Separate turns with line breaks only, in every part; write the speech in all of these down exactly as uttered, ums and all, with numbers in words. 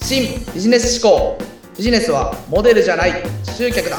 新ビジネス思考。ビジネスはモデルじゃない集客だ。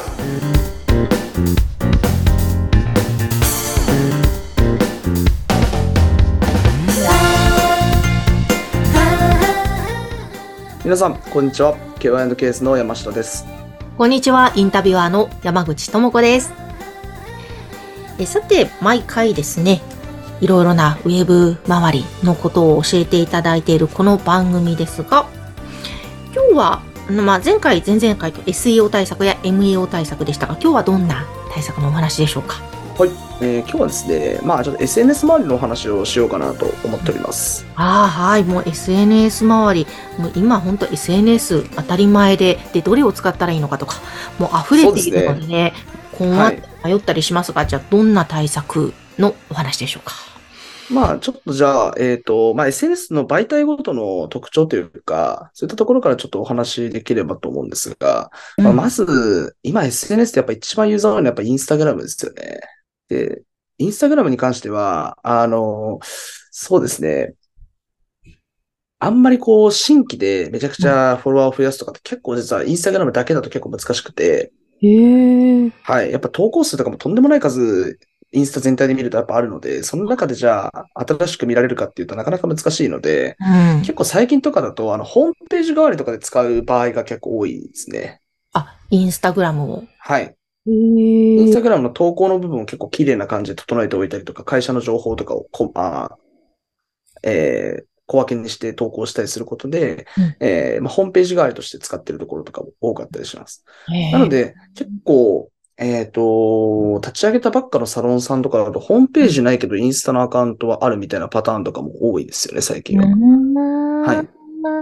皆さんこんにちは。 ケーワイアンドケーエス の山下です。
こんにちは。インタビュアーの山口智子です。えさて毎回ですね、いろいろなウェブ周りのことを教えていただいているこの番組ですが、今日は、まあ、前回前々回と エスイーオー 対策や エムイーオー 対策でしたが、今日はどんな対策のお話でしょうか？
はい、えー、今日はですね、まあちょっと エスエヌエス 周りのお話をしようかなと思っております。
ああ、はい。もう エスエヌエス 周り、もう今本当 エスエヌエス 当たり前で、で、どれを使ったらいいのかとか、もう溢れているのでね、困って迷ったりしますが、はい、じゃあどんな対策のお話でしょうか？
まあちょっとじゃあ、えっと、まあ エスエヌエス の媒体ごとの特徴というか、そういったところからちょっとお話できればと思うんですが、うん、まあ、まず、今 エスエヌエス ってやっぱ一番ユーザー多いのはやっぱインスタグラムですよね。で、インスタグラムに関しては、あの、そうですね。あんまりこう、新規でめちゃくちゃフォロワーを増やすとかって結構実はインスタグラムだけだと結構難しくて、
へー。
はい。やっぱ投稿数とかもとんでもない数、インスタ全体で見るとやっぱあるので、その中でじゃあ、新しく見られるかっていうとなかなか難しいので、うん、結構最近とかだと、あの、ホームページ代わりとかで使う場合が結構多いですね。
あ、インスタグラムを。
はい。インスタグラムの投稿の部分を結構綺麗な感じで整えておいたりとか、会社の情報とかをこ、あえー、小分けにして投稿したりすることで、うんえーまあ、ホームページ代わりとして使っているところとかも多かったりします。なので、結構、えっと、立ち上げたばっかのサロンさんとかだと、ホームページないけどインスタのアカウントはあるみたいなパターンとかも多いですよね、最近は。はい。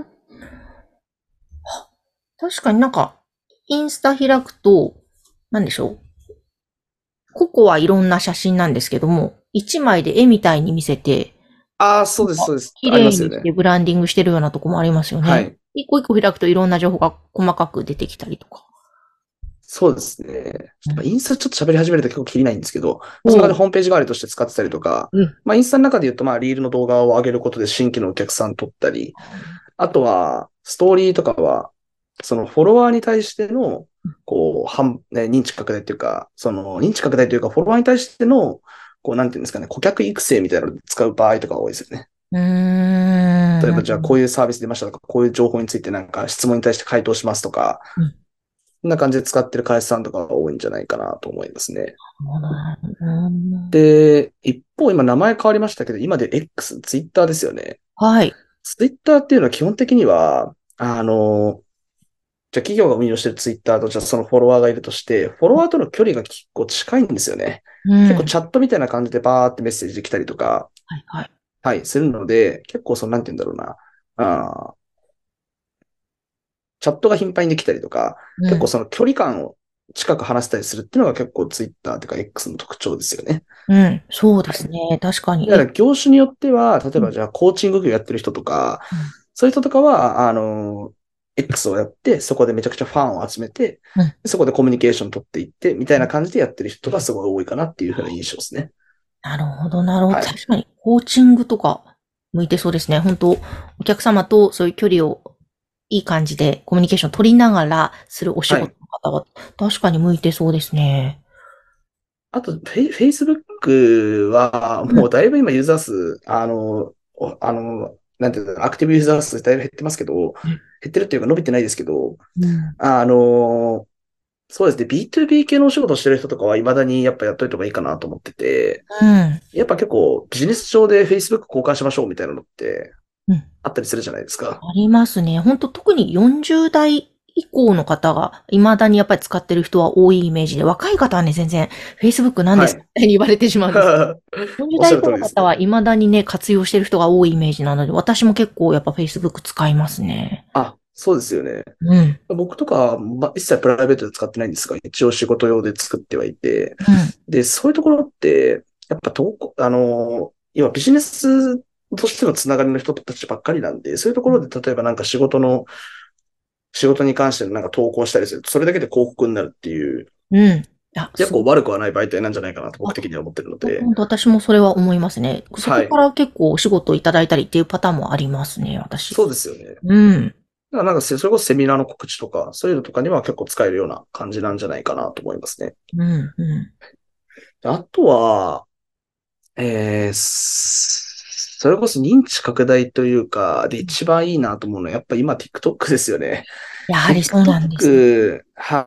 確かになんか、インスタ開くと、なんでしょう。ここはいろんな写真なんですけども、一枚で絵みたいに見せて、
ああ、そうです、そうです。
綺麗にしてブランディングしてるようなとこもありますよね。はい。一個一個開くといろんな情報が細かく出てきたりとか。
そうですね。うん、インスタちょっと喋り始めると結構切りないんですけど、その中でホームページ代わりとして使ってたりとか、うん、まあインスタの中で言うと、まあリールの動画を上げることで新規のお客さん撮ったり、あとはストーリーとかは、そのフォロワーに対しての、こう、半、ね、認知拡大っていうか、その認知拡大というか、フォロワーに対しての、こう、なんていうんですかね、顧客育成みたいなのを使う場合とかが多いですよね。
うーん。
例えば、じゃあこういうサービス出ましたとか、こういう情報についてなんか質問に対して回答しますとか、うんこんな感じで使ってる会社さんとかが多いんじゃないかなと思いますね。で、一方今名前変わりましたけど、今で X、ツイッターですよね。
はい。
ツイッターっていうのは基本的には、あの、じゃあ企業が運用してるツイッターとじゃあそのフォロワーがいるとして、フォロワーとの距離が結構近いんですよね。うん、結構チャットみたいな感じでバーってメッセージできたりとか、
はいはい。
はい、するので、結構そのなんて言うんだろうな、あチャットが頻繁にできたりとか、うん、結構その距離感を近く話せたりするっていうのが結構ツイッターとか X の特徴ですよね。
うん、そうですね。はい、確かに。
だから業種によっては、例えばじゃあコーチング業やってる人とか、うん、そういう人とかは、あの、X をやって、そこでめちゃくちゃファンを集めて、うん、そこでコミュニケーション取っていって、みたいな感じでやってる人がすごい多いかなっていうふうな印象ですね。
なるほど、なるほど。はい、確かに、コーチングとか向いてそうですね。本当お客様とそういう距離をいい感じでコミュニケーション取りながらするお仕事の方は確かに向いてそうですね。
はい、あと、フェイ、Facebook はもうだいぶ今ユーザー数、うん、あの、あの、なんていうの、アクティブユーザー数だいぶ減ってますけど、うん、減ってるっていうか伸びてないですけど、うん、あの、そうですね、ビーツービー 系のお仕事してる人とかは未だにやっぱやっといた方がいいかなと思ってて、うん、やっぱ結構ビジネス上で Facebook 交換しましょうみたいなのって、あったりするじゃないですか。
うん、ありますね。本当特によんじゅう代以降の方が未だにやっぱり使ってる人は多いイメージで、若い方はね、全然 Facebook なんですかって言われてしまうんです。よんじゅう代以降の方は未だにね、活用してる人が多いイメージなので、私も結構やっぱ Facebook 使いますね。
あ、そうですよね。
うん、
僕とか、まあ、一切プライベートで使ってないんですが、一応仕事用で作ってはいて、うん、で、そういうところって、やっぱ投稿、あの、要はビジネスとしてのつながりの人たちばっかりなんで、そういうところで例えばなんか仕事の、仕事に関してのなんか投稿したりすると、それだけで広告になるっていう、うん。結構悪くはない媒体なんじゃないかなと僕的には思ってるので。
本当私もそれは思いますね。そこから結構お仕事いただいたりっていうパターンもありますね、私。
そうですよね。
うん。
だからなんかそれこそセミナーの告知とか、そういうのとかには結構使えるような感じなんじゃないかなと思いますね。
うん、うん。
あとは、えー、それこそ認知拡大というか、で一番いいなと思うのは、やっぱ今 TikTok ですよね。
やはりそうなんですね。
TikTok、はい、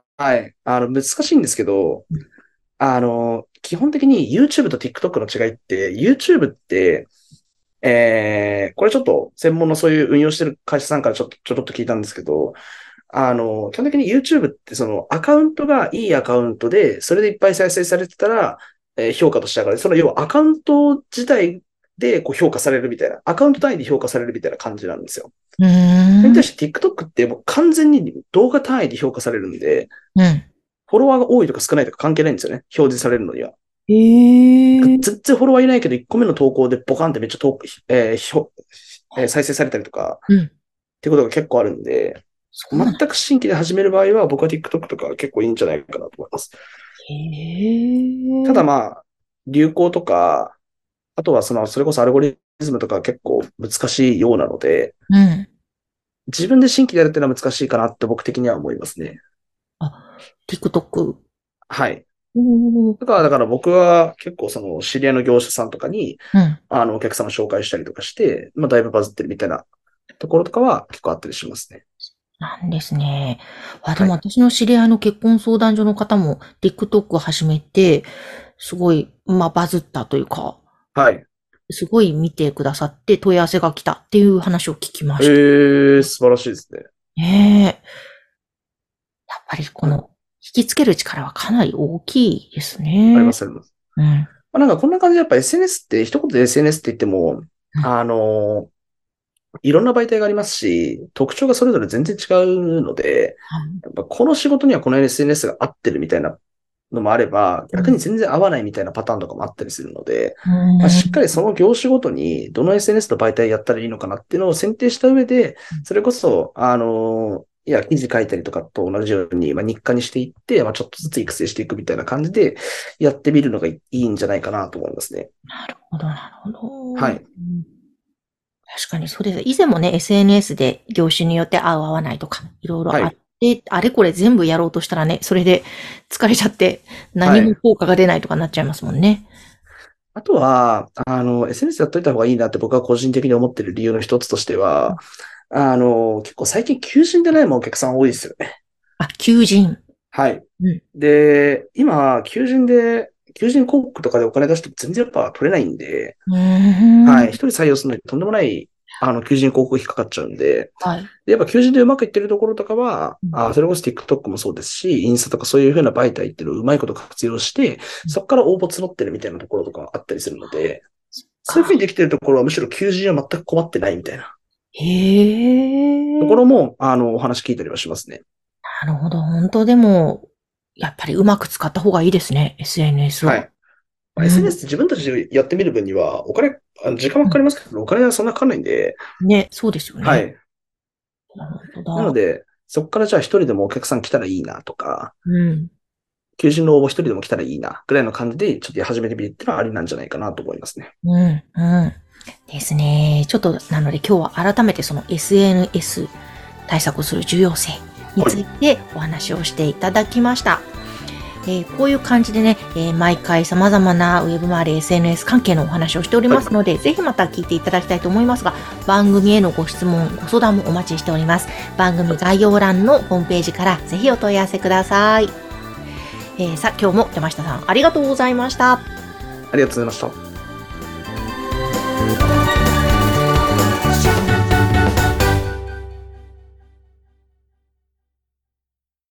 あの、難しいんですけど、あの、基本的に YouTube と TikTok の違いって、YouTube って、えー、これちょっと専門のそういう運用してる会社さんからちょっと、ちょろっと聞いたんですけど、あの、基本的に YouTube ってそのアカウントがいいアカウントで、それでいっぱい再生されてたら、えー評価として上がる。その要はアカウント自体でこう評価されるみたいな、アカウント単位で評価されるみたいな感じなんですよ。
うーん。
それに対して TikTok ってもう完全に動画単位で評価されるんで、
うん。
フォロワーが多いとか少ないとか関係ないんですよね。表示されるのには。
へー。
全然フォロワーいないけど、いっこめの投稿でボカンってめっちゃ投えーひょえー再生されたりとか、
うん。
ってことが結構あるんで、
そうなん
全く新規で始める場合は、僕は TikTok とか結構いいんじゃないかなと思います。
へー。
ただまあ、流行とか、あとはその、それこそアルゴリズムとか結構難しいようなので、
うん。
自分で新規でやるっていうのは難しいかなって僕的には思いますね。
あ、TikTok。
はい。
おー。
だから、だから僕は結構その知り合いの業者さんとかに、
うん。
あの、お客様紹介したりとかして、まあ、だいぶバズってるみたいなところとかは結構あったりしますね。
なんですね。あ、で
はい。
も私の知り合いの結婚相談所の方も TikTok を始めて、すごい、まあ、バズったというか、
はい。
すごい見てくださって問い合わせが来たっていう話を聞きま
え
した。
ー、素晴らしいですね。
ねえ。やっぱりこ
あ
の、引きつける力はかなり大きいです
ありま
ね。
す、あります。
うん。
まあ、なんかこんな感じでやっぱ エスエヌエス って、一言で エスエヌエス って言っても、
うん
あの、いろんな媒体がありますし、特徴がそれぞれ全然違うので、やっぱこの仕事にはこの エスエヌエス が合ってるみたいなのもあれば、逆に全然合わないみたいなパターンとかもあったりするので、まあ、しっかりその業種ごとにどの エスエヌエス の媒体やったらいいのかなっていうのを選定した上で、それこそ、あの、いや、記事書いたりとかと同じように、まあ、日課にしていって、まあ、ちょっとずつ育成していくみたいな感じでやってみるのがいいんじゃないかなと思いますね。
なるほど、なるほど。
はい。
うん確かにそうです。以前もね、エスエヌエス で業種によって合う合わないとか、いろいろあっ
はい。
て、あれこれ全部やろうとしたらね、それで疲れちゃって何も
はい。
効果が出ないとかなっちゃいますもんね。
あとは、あの、エスエヌエス やっといた方がいいなって僕は個人的に思ってる理由の一つとしては、あの、結構最近求人でないもお客さん多いですよね。
あ、求人。
はい。
うん。
で、今、求人で、求人広告とかでお金出しても全然やっぱ取れないんで、
うーん。
はい。一人採用するのにとんでもない、あの、求人広告費かかっちゃうんで、
はい。
でやっぱ求人でうまくいってるところとかは、
うん
あそれこそ TikTok もそうですし、インスタとかそういう風な媒体っていうのをうまいこと活用して、そこから応募募ってるみたいなところとかあったりするので、そういう風に
か。
できてるところはむしろ求人は全く困ってないみたいな
へ
とこ
え。
ろも、あの、お話聞いたりはしますね。
なるほど。本当でも、やっぱりうまく使った方がいいですね。エスエヌエス を。
はい。まあ
うん。
エスエヌエス って自分たちでやってみる分には、お金、あの時間はかかりますけど、お金はそんなかかんないんで、
ね、そうですよね。
はい。
本当だ。
なので、そこからじゃあ一人でもお客さん来たらいいなとか、
うん。
求人の応募一人でも来たらいいな、ぐらいの感じで、ちょっと始めてみるっていうのはありなんじゃないかなと思いますね。
うん。うん。ですね。ちょっと、なので今日は改めてその エスエヌエス 対策をする重要性についてお話をしていただきました。えーこういう感じでね、えー毎回様々なウェブ周り エスエヌエス 関係のお話をしておりますので、ぜひまた聞いていただきたいと思いますが、番組へのご質問、ご相談もお待ちしております。番組概要欄のホームページからぜひお問い合わせください。えーさあ、今日も山下さんありがとうございました。
ありがとうございました。